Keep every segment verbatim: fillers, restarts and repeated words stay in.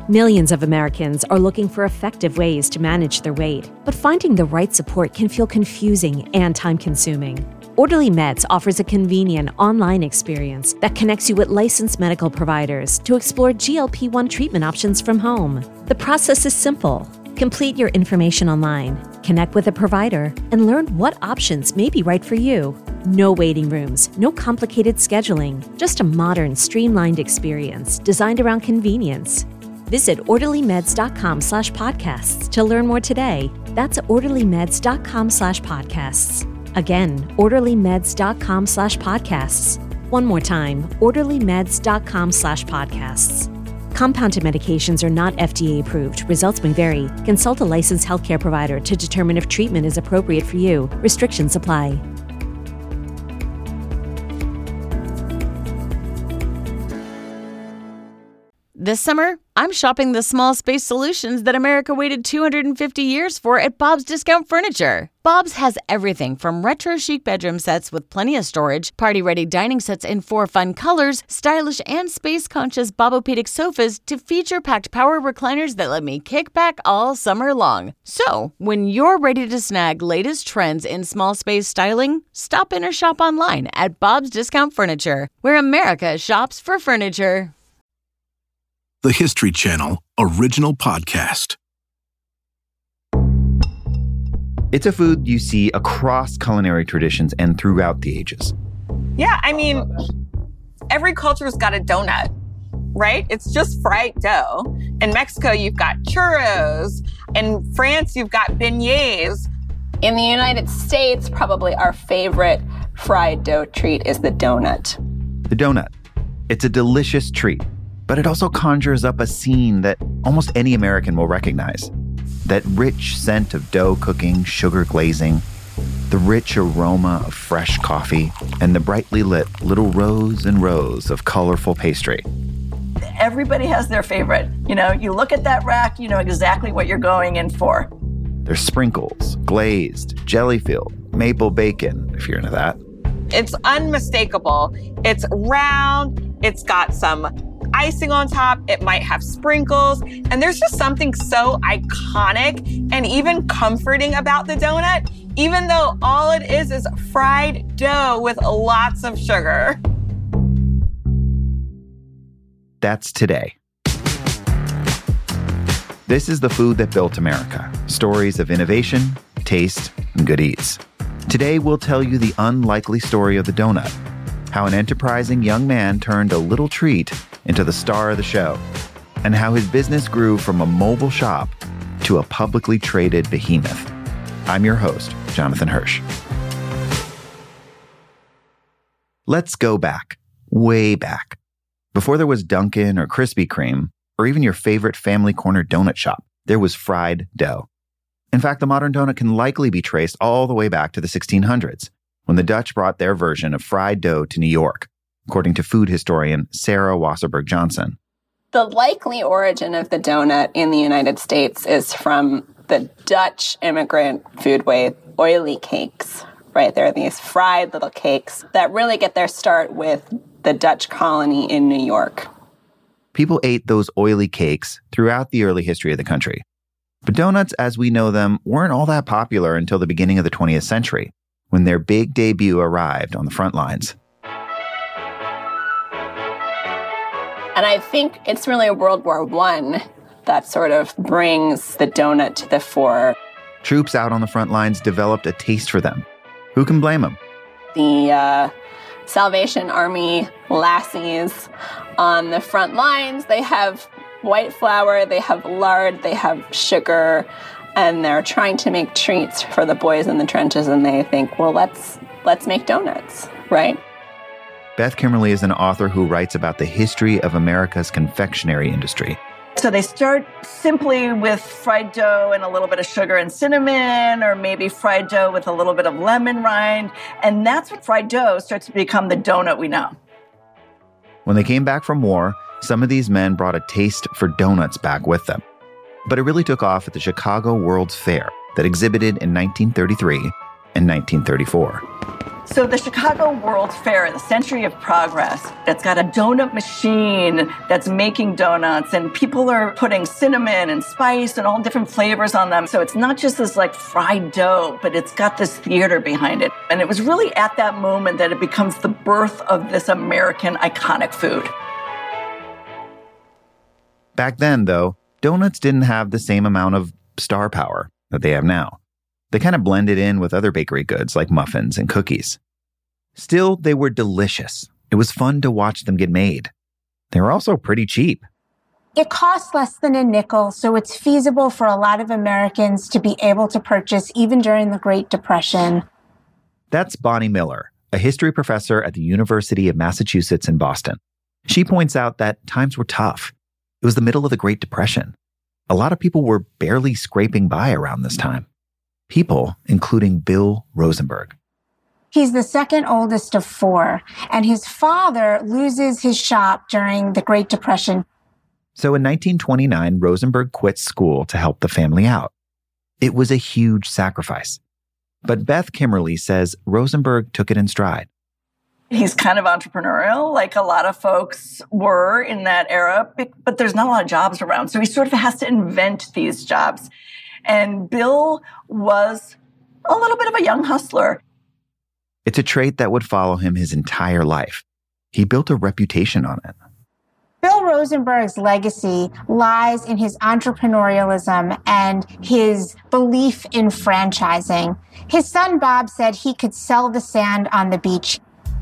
Millions of Americans are looking for effective ways to manage their weight, but finding the right support can feel confusing and time-consuming. Orderly Meds offers a convenient online experience that connects you with licensed medical providers to explore G L P one treatment options from home. The process is simple. Complete your information online, connect with a provider, and learn what options may be right for you. No waiting rooms, no complicated scheduling, just a modern, streamlined experience designed around convenience. Visit orderlymeds.com slash podcasts to learn more today. That's orderlymeds.com slash podcasts. Again, orderlymeds.com slash podcasts. One more time, orderlymeds.com slash podcasts. Compounded medications are not F D A approved. Results may vary. Consult a licensed healthcare provider to determine if treatment is appropriate for you. Restrictions apply. This summer, I'm shopping the small space solutions that America waited two hundred fifty years for at Bob's Discount Furniture. Bob's has everything from retro chic bedroom sets with plenty of storage, party-ready dining sets in four fun colors, stylish and space-conscious Bobopedic sofas, to feature-packed power recliners that let me kick back all summer long. So, when you're ready to snag latest trends in small space styling, stop in or shop online at Bob's Discount Furniture, where America shops for furniture. The History Channel original podcast. It's a food you see across culinary traditions and throughout the ages. Yeah, I mean, every culture's got a donut, right? It's just fried dough. In Mexico, you've got churros. In France, you've got beignets. In the United States, probably our favorite fried dough treat is the donut. The donut. It's a delicious treat, but it also conjures up a scene that almost any American will recognize. That rich scent of dough cooking, sugar glazing, the rich aroma of fresh coffee, and the brightly lit little rows and rows of colorful pastry. Everybody has their favorite. You know, you look at that rack, you know exactly what you're going in for. There's sprinkles, glazed, jelly-filled, maple bacon, if you're into that. It's unmistakable. It's round. It's got some icing on top. It might have sprinkles. And there's just something so iconic and even comforting about the donut, even though all it is is fried dough with lots of sugar. That's today. This is the food that built America. Stories of innovation, taste, and good eats. Today, we'll tell you the unlikely story of the donut, how an enterprising young man turned a little treat into the star of the show, and how his business grew from a mobile shop to a publicly traded behemoth. I'm your host, Jonathan Hirsch. Let's go back, way back. Before there was Dunkin' or Krispy Kreme, or even your favorite family corner donut shop, there was fried dough. In fact, the modern donut can likely be traced all the way back to the sixteen hundreds, when the Dutch brought their version of fried dough to New York, according to food historian Sarah Wasserberg Johnson. The likely origin of the donut in the United States is from the Dutch immigrant foodway oily cakes, right? There are these fried little cakes that really get their start with the Dutch colony in New York. People ate those oily cakes throughout the early history of the country. But donuts, as we know them, weren't all that popular until the beginning of the twentieth century, when their big debut arrived on the front lines. And I think it's really World War One that sort of brings the donut to the fore. Troops out on the front lines developed a taste for them. Who can blame them? The uh, Salvation Army lassies on the front lines, they have white flour, they have lard, they have sugar, and they're trying to make treats for the boys in the trenches, and they think, well, let's let's make donuts, right? Beth Kimmerly is an author who writes about the history of America's confectionery industry. So they start simply with fried dough and a little bit of sugar and cinnamon, or maybe fried dough with a little bit of lemon rind. And that's when fried dough starts to become the donut we know. When they came back from war, some of these men brought a taste for donuts back with them. But it really took off at the Chicago World's Fair that exhibited in nineteen thirty-three in nineteen thirty-four. So the Chicago World's Fair, the Century of Progress, it's got a donut machine that's making donuts, and people are putting cinnamon and spice and all different flavors on them. So it's not just this like fried dough, but it's got this theater behind it. And it was really at that moment that it becomes the birth of this American iconic food. Back then, though, donuts didn't have the same amount of star power that they have now. They kind of blended in with other bakery goods like muffins and cookies. Still, they were delicious. It was fun to watch them get made. They were also pretty cheap. It costs less than a nickel, so it's feasible for a lot of Americans to be able to purchase even during the Great Depression. That's Bonnie Miller, a history professor at the University of Massachusetts in Boston. She points out that times were tough. It was the middle of the Great Depression. A lot of people were barely scraping by around this time. People, including Bill Rosenberg. He's the second oldest of four, and his father loses his shop during the Great Depression. So in nineteen twenty-nine, Rosenberg quit school to help the family out. It was a huge sacrifice. But Beth Kimmerly says Rosenberg took it in stride. He's kind of entrepreneurial, like a lot of folks were in that era, but there's not a lot of jobs around. So he sort of has to invent these jobs. And Bill was a little bit of a young hustler. It's a trait that would follow him his entire life. He built a reputation on it. Bill Rosenberg's legacy lies in his entrepreneurialism and his belief in franchising. His son Bob said he could sell the sand on the beach.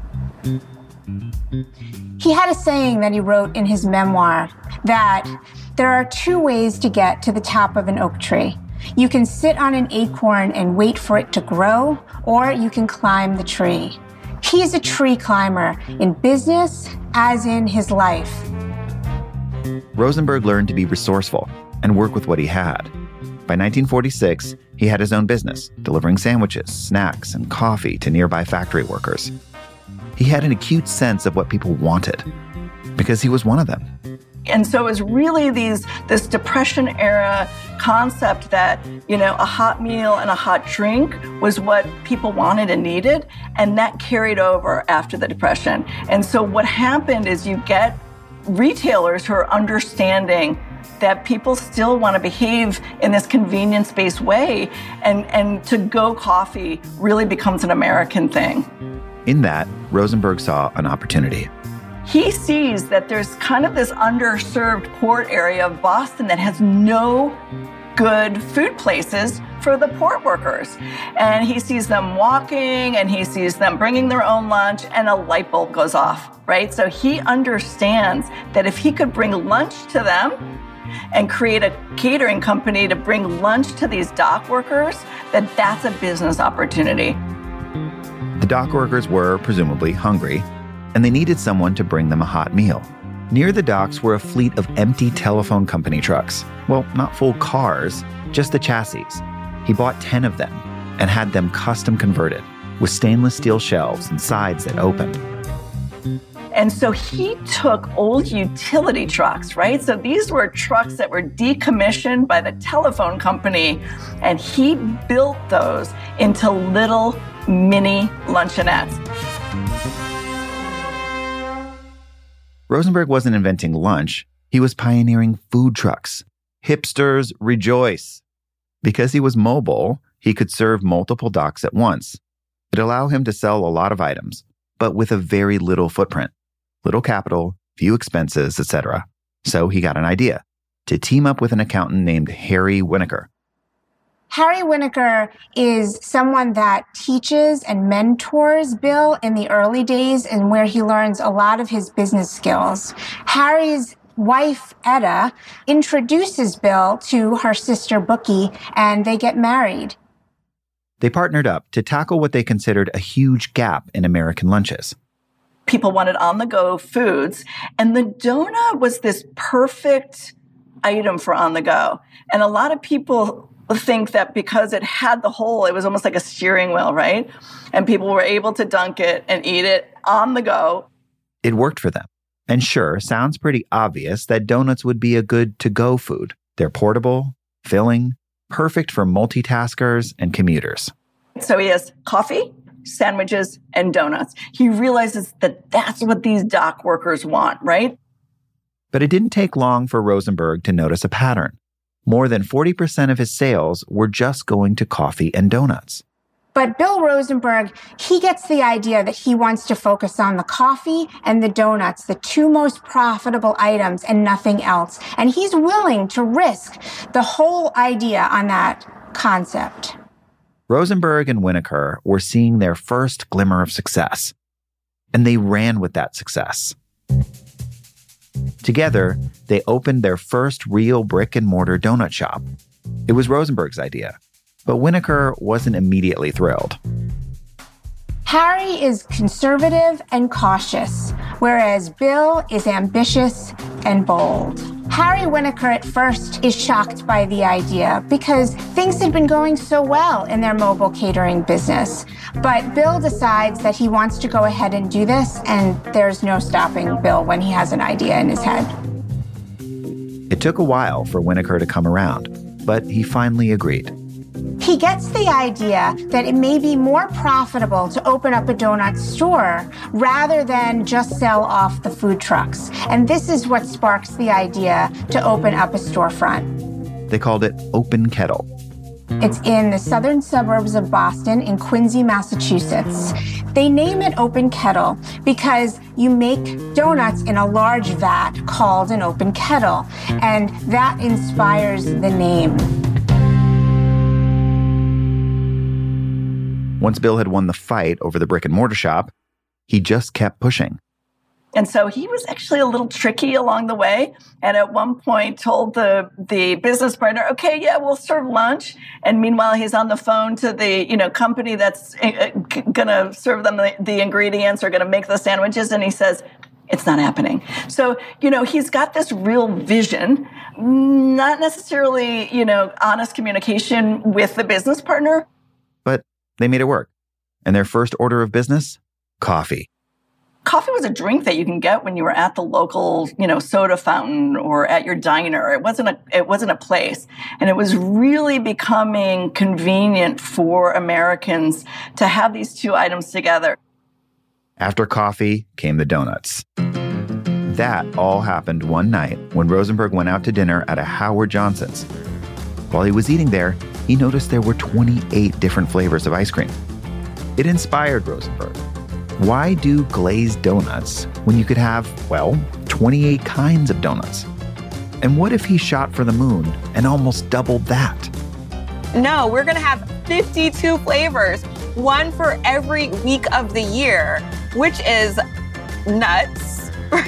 He had a saying that he wrote in his memoir that there are two ways to get to the top of an oak tree. You can sit on an acorn and wait for it to grow, or you can climb the tree. He's a tree climber in business as in his life. Rosenberg learned to be resourceful and work with what he had. By nineteen forty-six, he had his own business, delivering sandwiches, snacks, and coffee to nearby factory workers. He had an acute sense of what people wanted, because he was one of them. And so it was really these this Depression era concept that, you know, a hot meal and a hot drink was what people wanted and needed, and that carried over after the Depression. And so what happened is you get retailers who are understanding that people still want to behave in this convenience-based way, and, and to-go coffee really becomes an American thing. In that, Rosenberg saw an opportunity. He sees that there's kind of this underserved port area of Boston that has no good food places for the port workers. And he sees them walking, and he sees them bringing their own lunch, and a light bulb goes off, right? So he understands that if he could bring lunch to them and create a catering company to bring lunch to these dock workers, that that's a business opportunity. The dock workers were presumably hungry, and they needed someone to bring them a hot meal. Near the docks were a fleet of empty telephone company trucks. Well, not full cars, just the chassis. He bought ten of them and had them custom converted with stainless steel shelves and sides that opened. And so he took old utility trucks, right? So these were trucks that were decommissioned by the telephone company, and he built those into little mini luncheonettes. Rosenberg wasn't inventing lunch. He was pioneering food trucks. Hipsters rejoice. Because he was mobile, he could serve multiple docks at once. It allowed him to sell a lot of items, but with a very little footprint. Little capital, few expenses, et cetera. So he got an idea to team up with an accountant named Harry Winokur. Harry Winokur is someone that teaches and mentors Bill in the early days, and where he learns a lot of his business skills. Harry's wife, Etta, introduces Bill to her sister, Bookie, and they get married. They partnered up to tackle what they considered a huge gap in American lunches. People wanted on-the-go foods, and the donut was this perfect item for on-the-go. And a lot of people think that because it had the hole, it was almost like a steering wheel, right? And people were able to dunk it and eat it on the go. It worked for them. And sure, sounds pretty obvious that donuts would be a good to-go food. They're portable, filling, perfect for multitaskers and commuters. So he has coffee, sandwiches, and donuts. He realizes that that's what these dock workers want, right? But it didn't take long for Rosenberg to notice a pattern. More than forty percent of his sales were just going to coffee and donuts. But Bill Rosenberg, he gets the idea that he wants to focus on the coffee and the donuts, the two most profitable items, and nothing else. And he's willing to risk the whole idea on that concept. Rosenberg and Winokur were seeing their first glimmer of success, and they ran with that success. Together, they opened their first real brick-and-mortar donut shop. It was Rosenberg's idea, but Winokur wasn't immediately thrilled. Harry is conservative and cautious, whereas Bill is ambitious and bold. Harry Winokur at first is shocked by the idea because things had been going so well in their mobile catering business. But Bill decides that he wants to go ahead and do this, and there's no stopping Bill when he has an idea in his head. It took a while for Winokur to come around, but he finally agreed. He gets the idea that it may be more profitable to open up a donut store rather than just sell off the food trucks. And this is what sparks the idea to open up a storefront. They called it Open Kettle. It's in the southern suburbs of Boston in Quincy, Massachusetts. They name it Open Kettle because you make donuts in a large vat called an open kettle, and that inspires the name. Once Bill had won the fight over the brick and mortar shop, he just kept pushing. And so he was actually a little tricky along the way. And at one point told the, the business partner, okay, yeah, we'll serve lunch. And meanwhile, he's on the phone to the, you know, company that's uh, going to serve them the, the ingredients or going to make the sandwiches. And he says, it's not happening. So, you know, he's got this real vision, not necessarily, you know, honest communication with the business partner. But they made it work. And their first order of business? Coffee. Coffee was a drink that you can get when you were at the local, you know, soda fountain or at your diner. It wasn't a, it wasn't a place. And it was really becoming convenient for Americans to have these two items together. After coffee came the donuts. That all happened one night when Rosenberg went out to dinner at a Howard Johnson's. While he was eating there, he noticed there were twenty-eight different flavors of ice cream. It inspired Rosenberg. Why do glazed donuts when you could have, well, twenty-eight kinds of donuts? And what if he shot for the moon and almost doubled that? No, we're going to have fifty-two flavors, one for every week of the year, which is nuts.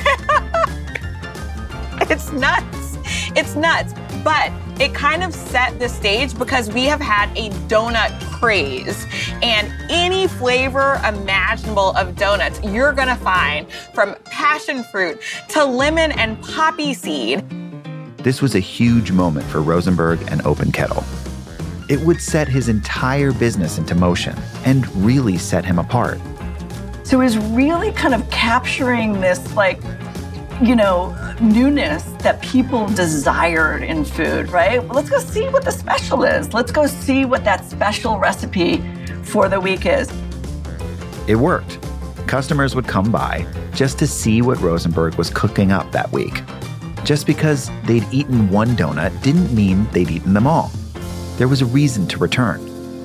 It's nuts. It's nuts. But it kind of set the stage because we have had a donut craze, and any flavor imaginable of donuts you're going to find, from passion fruit to lemon and poppy seed. This was a huge moment for Rosenberg and Open Kettle. It would set his entire business into motion and really set him apart. So it was really kind of capturing this, like, you know, newness that people desired in food, right? Let's go see what the special is. Let's go see what that special recipe for the week is. It worked. Customers would come by just to see what Rosenberg was cooking up that week. Just because they'd eaten one donut didn't mean they'd eaten them all. There was a reason to return.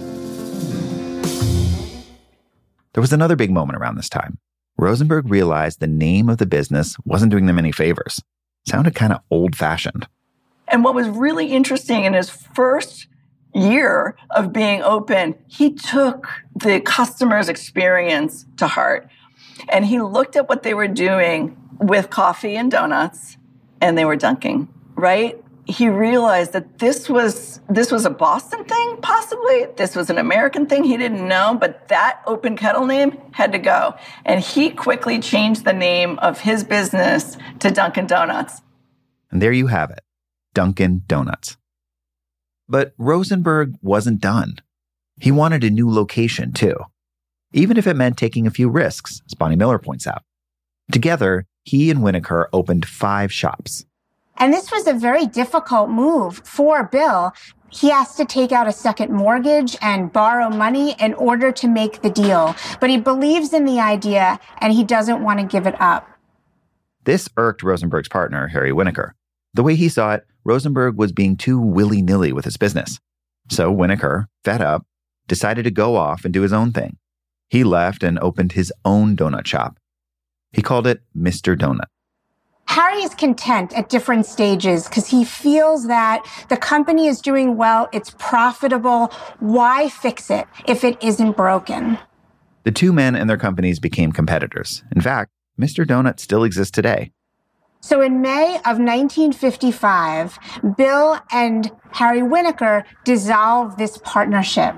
There was another big moment around this time. Rosenberg realized the name of the business wasn't doing them any favors. It sounded kind of old-fashioned. And what was really interesting, in his first year of being open, he took the customer's experience to heart. And he looked at what they were doing with coffee and donuts, and they were dunking, right? He realized that this was this was a Boston thing, possibly. This was an American thing. He didn't know, but that Open Kettle name had to go. And he quickly changed the name of his business to Dunkin' Donuts. And there you have it, Dunkin' Donuts. But Rosenberg wasn't done. He wanted a new location, too. Even if it meant taking a few risks, as Bonnie Miller points out. Together, he and Winokur opened five shops. And this was a very difficult move for Bill. he has to take out a second mortgage and borrow money in order to make the deal. But he believes in the idea and he doesn't want to give it up. This irked Rosenberg's partner, Harry Winokur. The way he saw it, Rosenberg was being too willy-nilly with his business. So Winokur, fed up, decided to go off and do his own thing. He left and opened his own donut shop. He called it Mister Donut. Harry is content at different stages because he feels that the company is doing well, it's profitable. Why fix it if it isn't broken? The two men and their companies became competitors. In fact, Mister Donut still exists today. So in May of nineteen fifty-five, Bill and Harry Winokur dissolved this partnership.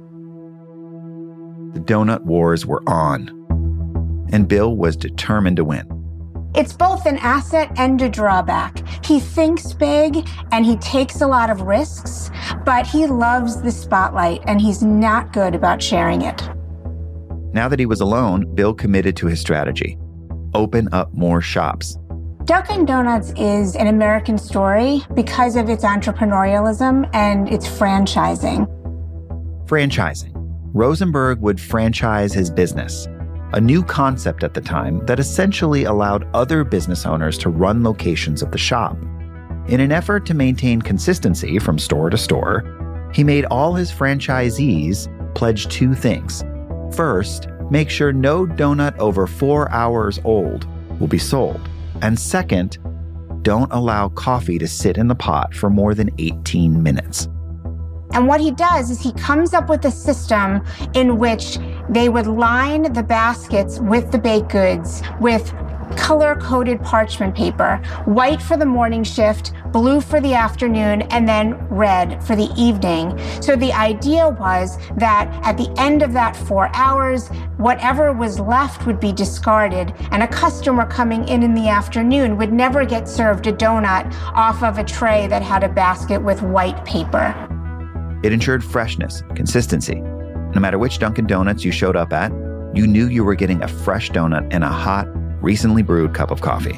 The donut wars were on, and Bill was determined to win. It's both an asset and a drawback. He thinks big and he takes a lot of risks, but he loves the spotlight and he's not good about sharing it. Now that he was alone, Bill committed to his strategy. Open up more shops. Dunkin' Donuts is an American story because of its entrepreneurialism and its franchising. Franchising. Rosenberg would franchise his business, a new concept at the time that essentially allowed other business owners to run locations of the shop. In an effort to maintain consistency from store to store, he made all his franchisees pledge two things. First, make sure no donut over four hours old will be sold. And second, don't allow coffee to sit in the pot for more than eighteen minutes. And what he does is he comes up with a system in which they would line the baskets with the baked goods with color-coded parchment paper, white for the morning shift, blue for the afternoon, and then red for the evening. So the idea was that at the end of that four hours, whatever was left would be discarded, and a customer coming in in the afternoon would never get served a donut off of a tray that had a basket with white paper. It ensured freshness, consistency. No matter which Dunkin' Donuts you showed up at, you knew you were getting a fresh donut and a hot, recently brewed cup of coffee.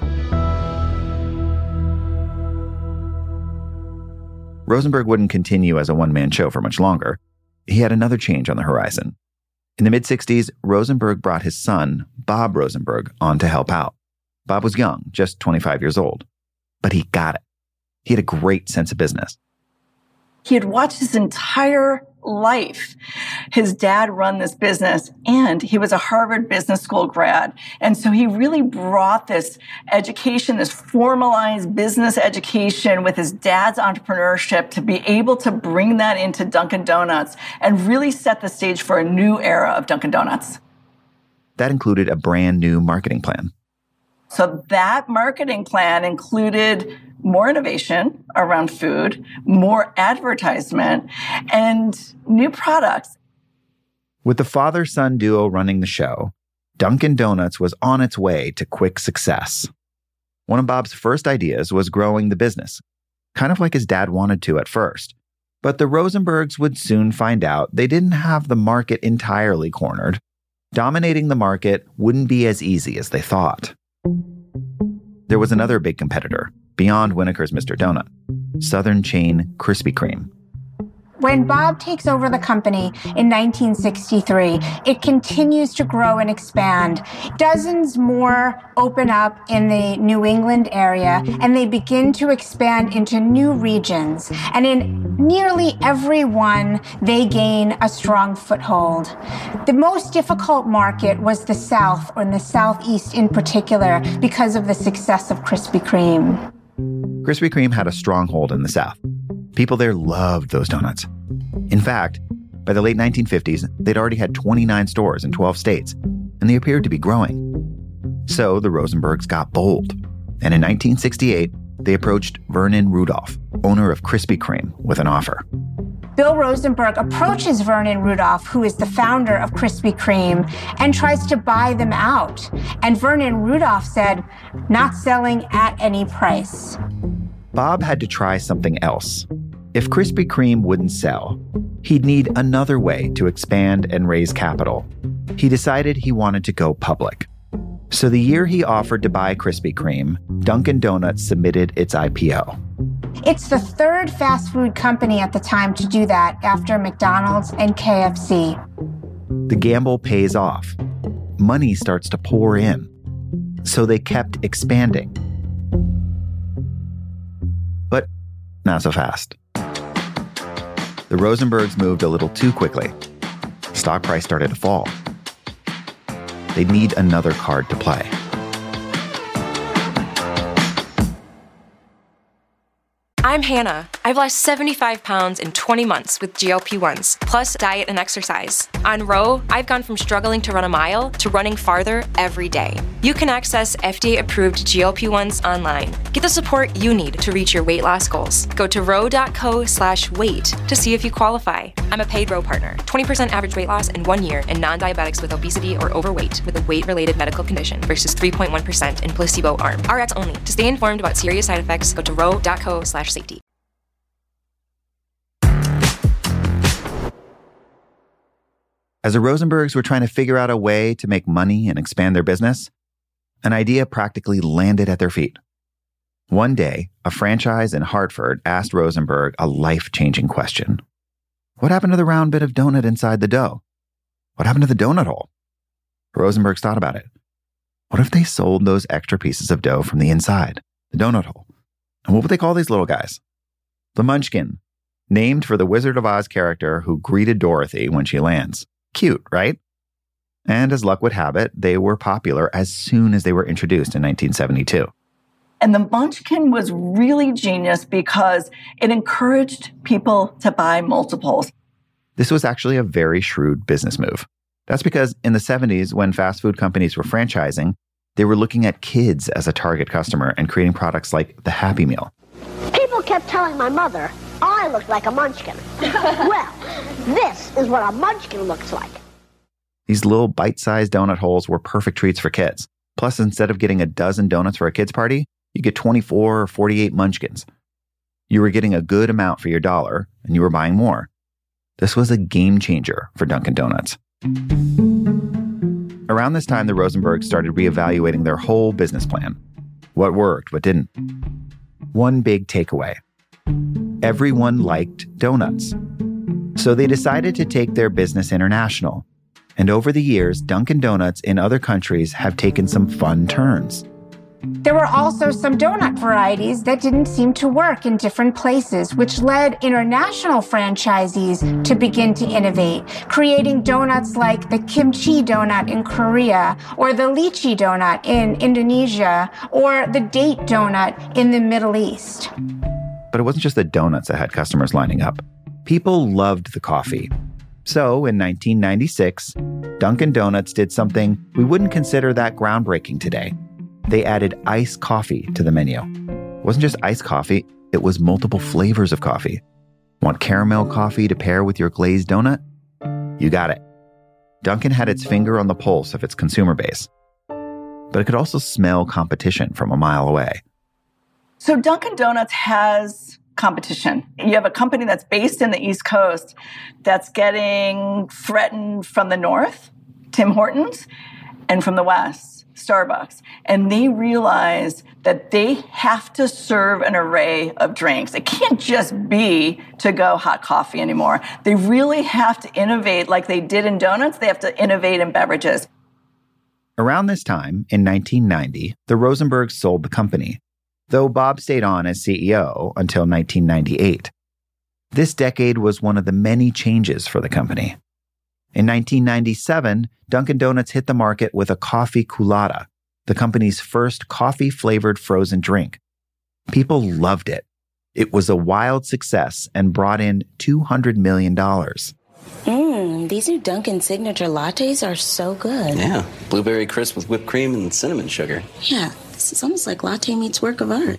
Rosenberg wouldn't continue as a one-man show for much longer. He had another change on the horizon. In the mid-sixties, Rosenberg brought his son, Bob Rosenberg, on to help out. Bob was young, just twenty-five years old. But he got it. He had a great sense of business. He had watched his entire life his dad run this business, and he was a Harvard Business School grad. And so he really brought this education, this formalized business education with his dad's entrepreneurship to be able to bring that into Dunkin' Donuts and really set the stage for a new era of Dunkin' Donuts. That included a brand new marketing plan. So that marketing plan included more innovation around food, more advertisement, and new products. With the father-son duo running the show, Dunkin' Donuts was on its way to quick success. One of Bob's first ideas was growing the business, kind of like his dad wanted to at first. But the Rosenbergs would soon find out they didn't have the market entirely cornered. Dominating the market wouldn't be as easy as they thought. There was another big competitor, beyond Winokur's Mister Donut, Southern chain Krispy Kreme. When Bob takes over the company in nineteen sixty-three, it continues to grow and expand. Dozens more open up in the New England area, and they begin to expand into new regions. And in nearly every one, they gain a strong foothold. The most difficult market was the South, or in the Southeast in particular, because of the success of Krispy Kreme. Krispy Kreme had a stronghold in the South. People there loved those donuts. In fact, by the late nineteen fifties, they'd already had twenty-nine stores in twelve states, and they appeared to be growing. So the Rosenbergs got bold, and in nineteen sixty-eight, they approached Vernon Rudolph, owner of Krispy Kreme, with an offer. Bill Rosenberg approaches Vernon Rudolph, who is the founder of Krispy Kreme, and tries to buy them out. And Vernon Rudolph said, "Not selling at any price." Bob had to try something else. If Krispy Kreme wouldn't sell, he'd need another way to expand and raise capital. He decided he wanted to go public. So the year he offered to buy Krispy Kreme, Dunkin' Donuts submitted its I P O. It's the third fast food company at the time to do that after McDonald's and K F C. The gamble pays off. Money starts to pour in. So they kept expanding. But not so fast. The Rosenbergs moved a little too quickly. Stock price started to fall. They'd need another card to play. I'm Hannah. I've lost seventy-five pounds in twenty months with G L P ones, plus diet and exercise. On Row, I've gone from struggling to run a mile to running farther every day. You can access F D A-approved G L P ones online. Get the support you need to reach your weight loss goals. Go to row.co slash weight to see if you qualify. I'm a paid Row partner. twenty percent average weight loss in one year in non-diabetics with obesity or overweight with a weight-related medical condition versus three point one percent in placebo arm. Rx only. To stay informed about serious side effects, go to row.co slash safety. As the Rosenbergs were trying to figure out a way to make money and expand their business, an idea practically landed at their feet. One day, a franchise in Hartford asked Rosenberg a life-changing question. What happened to the round bit of donut inside the dough? What happened to the donut hole? Rosenbergs thought about it. What if they sold those extra pieces of dough from the inside, the donut hole? And what would they call these little guys? The Munchkin, named for the Wizard of Oz character who greeted Dorothy when she lands. Cute, right? And as luck would have it, they were popular as soon as they were introduced in nineteen seventy-two. And the Munchkin was really genius because it encouraged people to buy multiples. This was actually a very shrewd business move. That's because in the seventies, when fast food companies were franchising, they were looking at kids as a target customer and creating products like the Happy Meal. People kept telling my mother I looked like a munchkin. Well, this is what a munchkin looks like. These little bite-sized donut holes were perfect treats for kids. Plus, instead of getting a dozen donuts for a kid's party, you get twenty-four or forty-eight munchkins. You were getting a good amount for your dollar, and you were buying more. This was a game changer for Dunkin' Donuts. Around this time, the Rosenbergs started reevaluating their whole business plan. What worked, what didn't. One big takeaway. Everyone liked donuts. So they decided to take their business international. And over the years, Dunkin' Donuts in other countries have taken some fun turns. There were also some donut varieties that didn't seem to work in different places, which led international franchisees to begin to innovate, creating donuts like the kimchi donut in Korea, or the lychee donut in Indonesia, or the date donut in the Middle East. But it wasn't just the donuts that had customers lining up. People loved the coffee. So in nineteen ninety-six, Dunkin' Donuts did something we wouldn't consider that groundbreaking today. They added iced coffee to the menu. It wasn't just iced coffee, it was multiple flavors of coffee. Want caramel coffee to pair with your glazed donut? You got it. Dunkin' had its finger on the pulse of its consumer base. But it could also smell competition from a mile away. So Dunkin' Donuts has competition. You have a company that's based in the East Coast that's getting threatened from the north, Tim Hortons, and from the west, Starbucks. And they realize that they have to serve an array of drinks. It can't just be to-go hot coffee anymore. They really have to innovate like they did in donuts. They have to innovate in beverages. Around this time, in nineteen ninety, the Rosenbergs sold the company, though Bob stayed on as C E O until nineteen ninety-eight. This decade was one of the many changes for the company. In nineteen ninety-seven, Dunkin' Donuts hit the market with a coffee Coolatta, the company's first coffee-flavored frozen drink. People loved it. It was a wild success and brought in two hundred million dollars. Mmm, these new Dunkin' Signature lattes are so good. Yeah, blueberry crisp with whipped cream and cinnamon sugar. Yeah, this is almost like latte meets work of art.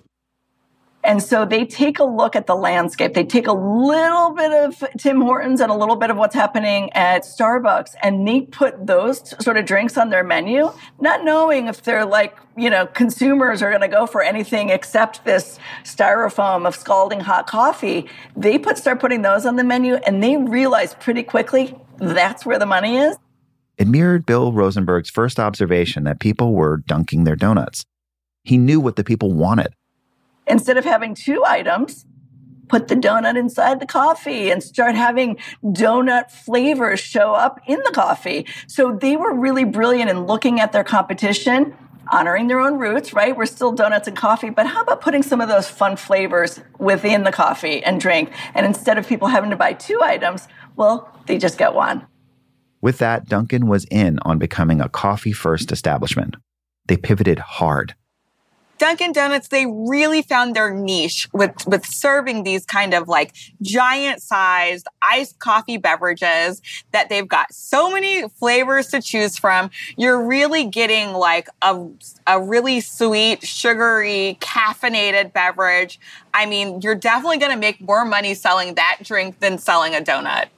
And so they take a look at the landscape. They take a little bit of Tim Hortons and a little bit of what's happening at Starbucks, and they put those sort of drinks on their menu, not knowing if they're like, you know, consumers are going to go for anything except this styrofoam of scalding hot coffee. They put start putting those on the menu, and they realize pretty quickly that's where the money is. It mirrored Bill Rosenberg's first observation that people were dunking their donuts. He knew what the people wanted. Instead of having two items, put the donut inside the coffee and start having donut flavors show up in the coffee. So they were really brilliant in looking at their competition, honoring their own roots, right? We're still donuts and coffee, but how about putting some of those fun flavors within the coffee and drink? And instead of people having to buy two items, well, they just get one. With that, Dunkin' was in on becoming a coffee-first establishment. They pivoted hard. Dunkin' Donuts, they really found their niche with, with serving these kind of like giant-sized iced coffee beverages that they've got so many flavors to choose from. You're really getting like a, a really sweet, sugary, caffeinated beverage. I mean, you're definitely going to make more money selling that drink than selling a donut.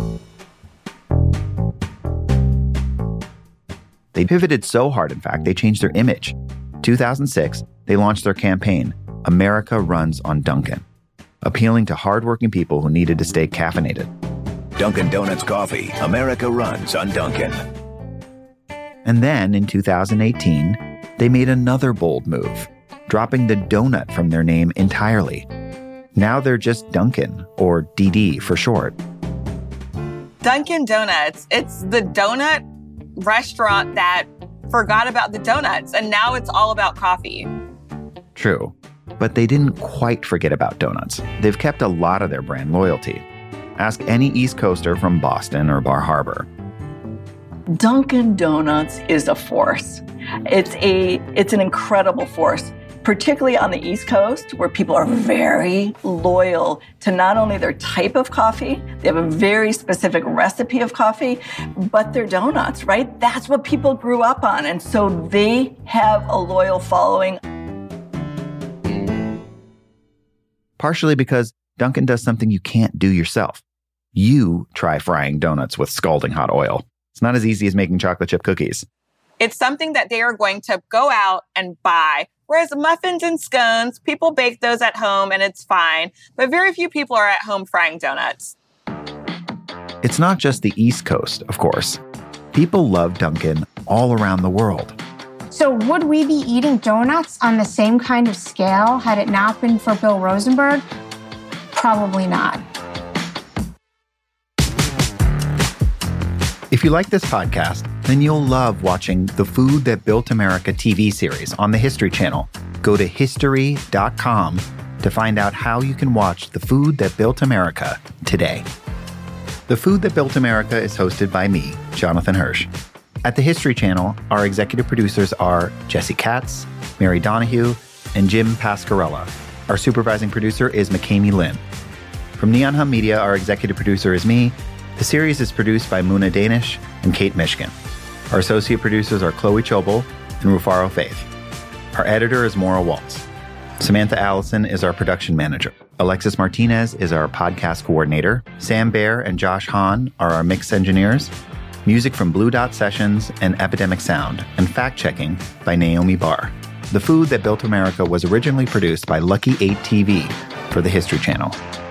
They pivoted so hard, in fact, they changed their image. two thousand six, they launched their campaign, America Runs on Dunkin', appealing to hardworking people who needed to stay caffeinated. Dunkin' Donuts coffee, America Runs on Dunkin'. And then in two thousand eighteen, they made another bold move, dropping the donut from their name entirely. Now they're just Dunkin', or D D for short. Dunkin' Donuts, it's the donut restaurant that forgot about the donuts, and now it's all about coffee. True, but they didn't quite forget about donuts. They've kept a lot of their brand loyalty. Ask any East Coaster from Boston or Bar Harbor. Dunkin' Donuts is a force. It's a it's an incredible force, particularly on the East Coast, where people are very loyal to not only their type of coffee, they have a very specific recipe of coffee, but their donuts, right? That's what people grew up on, and so they have a loyal following. Partially because Dunkin' does something you can't do yourself. You try frying donuts with scalding hot oil. It's not as easy as making chocolate chip cookies. It's something that they are going to go out and buy. Whereas muffins and scones, people bake those at home and it's fine. But very few people are at home frying donuts. It's not just the East Coast, of course. People love Dunkin' all around the world. So would we be eating donuts on the same kind of scale had it not been for Bill Rosenberg? Probably not. If you like this podcast, then you'll love watching the Food That Built America T V series on the History Channel. Go to history dot com to find out how you can watch The Food That Built America today. The Food That Built America is hosted by me, Jonathan Hirsch. At the History Channel, our executive producers are Jesse Katz, Mary Donahue, and Jim Pascarella. Our supervising producer is McKamey Lynn. From Neon Hum Media, our executive producer is me. The series is produced by Muna Danish and Kate Mishkin. Our associate producers are Chloe Chobel and Rufaro Faith. Our editor is Maura Waltz. Samantha Allison is our production manager. Alexis Martinez is our podcast coordinator. Sam Baer and Josh Hahn are our mix engineers. Music from Blue Dot Sessions and Epidemic Sound, and fact-checking by Naomi Barr. The Food That Built America was originally produced by Lucky eight T V for the History Channel.